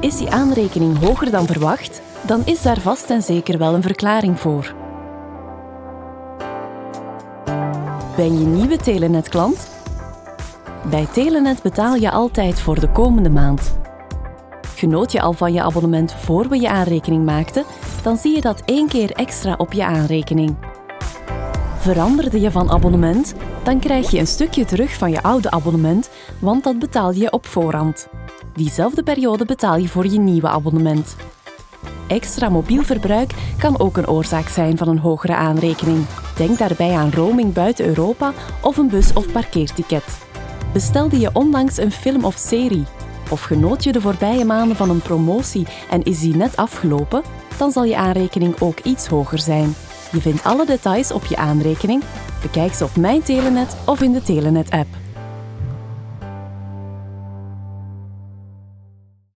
Is je aanrekening hoger dan verwacht? Dan is daar vast en zeker wel een verklaring voor. Ben je nieuwe Telenet-klant? Bij Telenet betaal je altijd voor de komende maand. Genoot je al van je abonnement voor we je aanrekening maakten, dan zie je dat 1 keer extra op je aanrekening. Veranderde je van abonnement, dan krijg je een stukje terug van je oude abonnement, want dat betaal je op voorhand. Diezelfde periode betaal je voor je nieuwe abonnement. Extra mobiel verbruik kan ook een oorzaak zijn van een hogere aanrekening. Denk daarbij aan roaming buiten Europa of een bus- of parkeerticket. Bestelde je onlangs een film of serie? Of genoot je de voorbije maanden van een promotie en is die net afgelopen? Dan zal je aanrekening ook iets hoger zijn. Je vindt alle details op je aanrekening. Bekijk ze op Mijn Telenet of in de Telenet-app.